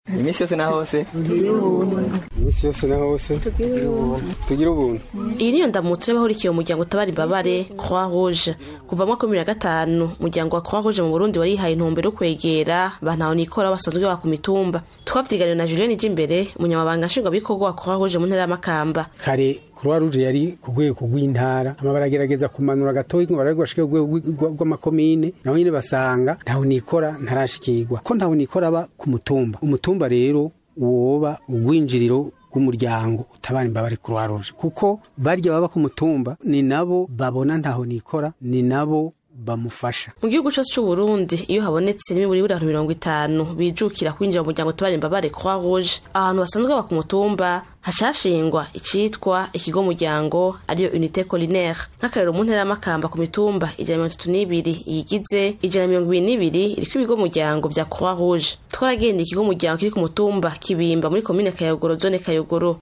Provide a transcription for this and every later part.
Imisi yose na hose imisi yose na hose tugira ubuntu. Iyi niyo ndamutso y'abahurikiye umuryango utabara imbabare Croix Rouge. Kuva mu 2005 umuryango wa Croix Rouge mu Burundi warihaye intumbero yo kwegera bantaho nikora basanzwe baba ku mitumba. Twavyiganira na Julien Ijimbere umunyamabanga nshingwabikorwa wa Croix Rouge mu ntara ya Makamba. Kare Croix Rouge yari ku rwego rw'intara baragerageza kumanura gatoyi ngo baragwashike rw'amakomine naho nyine basanga ntaho nikora ntarashikirwa ko ntaho nikora aba ku mutumba. Umutumba rero woba ugwinjiriro umuryango utabara imbabare Croix Rouge kuko barya baba ku mutumba ni nabo babona ntaho nikora ni nabo bamufasha. Mu gihugu cyose cy'u Burundi iyo habonetse n'imiburi y'abantu 50 bijukira kwinjira mu muryango utabara imbabare Croix Rouge ahantu basanzwe baba ku mutumba hashashingwa icitwa ikigo muryango ariyo unité collinaire nk'akarero mu ntara y'Amakamba ku mitumba 32 yigize 122 iriko ibigo muryango vya Croix Rouge. Twaragenda ikigo muryango kiri ku mutumba Kibimba muri commune Kayogoro zone Kayogoro.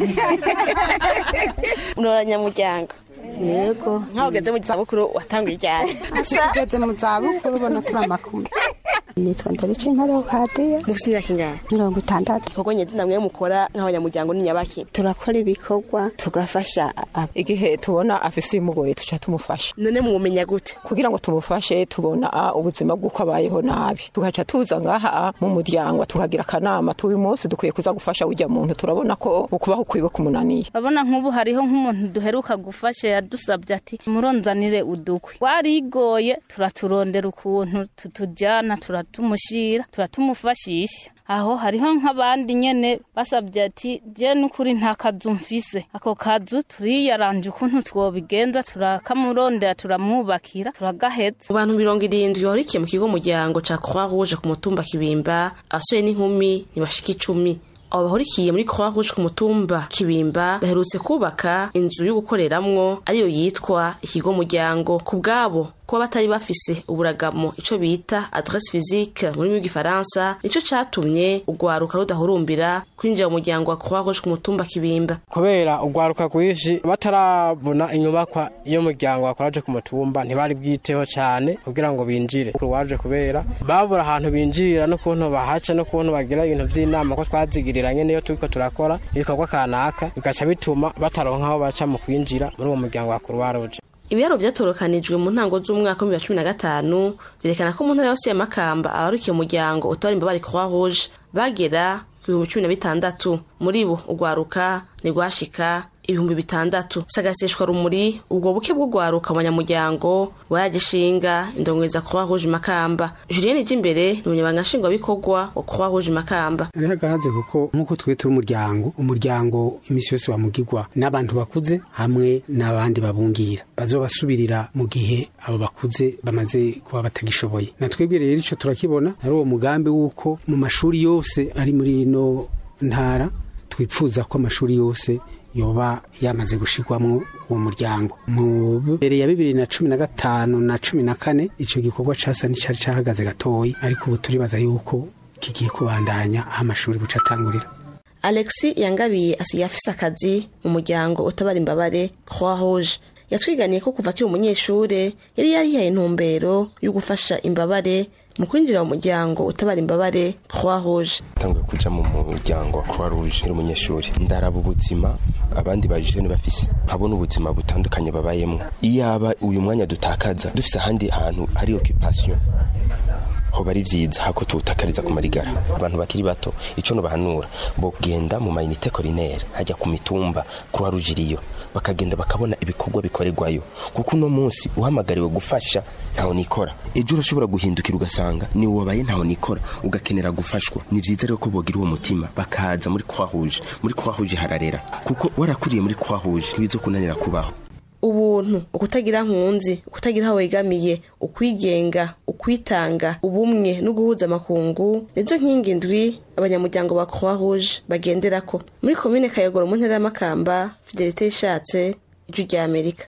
Unoranya muryango yego nkaho ugeze mu zabukuru watanguye ryari? ugeze mu zabukuru bona turamakunda nitwa Ndarici Mparo Kadiya mufite imyaka ingana 60. Ibikorwa nyezi namwe mukora nk'abanyamuryango ni nyabaki? Turakora ibikorwa tugafasha igihe tubona afise umugoye tuca tumufasha. None mumenya gute kugira ngo tumufashe tubona ubuzima bw'uko abayeho nabi tugaca tuza ngaha mu muryango tukagira akanama tuyu munsi dukwiye kuza gufasha ujya muntu turabona ko ukubaho kwiwe kumunaniye. Babona nk'ubu hariho nk'umuntu duheruka gufasha yadusabye ati muronzanire udukwi warigoye turaturondera ukuntu tutujana turatumushira turatumufashisha. Aho hariho nk'abandi nyene basabye ati je n'ukuri nta kazu mfise ako kazu turiyaranje ukuntu twobigenza turakamurondera turamwubakira turagaheza. Abantu 70 bahurikiye mu kigo muryango ca Croix Rouge ku mutumba Kibimba abasore n'inkumi nibashika 10. Abo bahurikiye muri Croix Rouge ku mutumba Kibimba baherutse kubaka inzu yo gukoreramwo ariyo yitwa ikigo muryango. Ku bwabo ko batari bafise uburagamo ico bita adresse physique muri rw'igifaransa nico catumye ugwaruka rudahurumbira kwinjira mu muryango wa Croix Rouge ku mutumba Kibimba. Kubera ugwaruka rwishi batarabona inyubakwa iyo muryango wa Croix Rouge ku mutumba ntibari bwiteho cyane kugira ngo binjire waje kubera babura ahantu binjirira no kuntu bahaca no kuntu bagira ibintu by'inama ko twazigiriranye niyo turiko turakora ibikorwa kanaka bigaca bituma bataronka aho baca mu kwinjira muri uwo muryango wa Croix Rouge. Ibiharo vyatorokanijwe mu ntango z'umwaka wa 2015 vyerekana ko mu ntara yose ya Makamba abarukiye umuryango utabara imbabare Croix Rouge bagera ku 16. Muri bo ugwaruka ni gwashika 6,000. Sagaseshwa rumuri ubwo buke bw'ugwaruka abanyamuryango wayagishinga indongeza Croix Rouge Makamba. Julien Ijimbere ni umunyamabanga nshingwabikorwa wa Croix Rouge Makamba. Ari hagaze kuko nkuko twete umuryango imisi yose wamugirwa n'abantu bakuze hamwe n'abandi babungira bazobasubirira mu gihe abo bakuze bamaze kuba batagishoboye. Natwebwe rero ico turakibona ari uwo mugambi wuko mu mashuri yose ari muri no ntara twipfuza ko amashuri yose yoba yamaze gushirwamwo uwo muryango. Mu mbere ya 2015 na 14 ico gikorwa casa n'icari cahagaze gatoyi ariko ubu turibaza yuko kigiye kubandanya amashuri buca atangurira. Alexis Yangabiye asiye afise akazi mu muryango utabara imbabare Croix Rouge. Yatwiganiye ko kuva kiri umunyeshure yari yarihaye intumbero yo gufasha imbabare mu kwinjira mu muryango utabara imbabare Croix Rouge. Tanguye kuja mu muryango wa Croix Rouge iri umunyeshuri ndaraba ubuzima abandi bajene bafise habona ubuzima butandukanye babayemwo. Iyaba uyu mwanya dutakaza dufise ahandi hantu hari occupation ho bari vyiza hako tutakariza ku marigara. Abantu bakiri bato ico no bahanura bo genda mu unité collinaire hajya ku mitumba Croix Rouge iriyo bakagenda bakabona ibikorwa bikorerwayo kuko uno munsi uhamagariwe gufasha ntaho nikora. Ejo urashobora guhindukira ugasanga ni wabaye ntaho nikora ugakenera gufashwa. Ni vyiza rero ko bogira uwo mutima bakaza muri Croix Rouge. Muri Croix Rouge hararera kuko warakuriye muri Croix Rouge bizo kunanira kubaho. Ubuntu ukutagira nkunzi ukutagira aho wegamiye ukwigenga ukwitanga ubumwe no guhuza amakungu nizo nkingi ndwi abanyamuryango ba Croix Rouge bagenderako. Muri commune Kayogoro mu ntara ya Makamba Fidelité Ishatse Ijwi rya Amerika.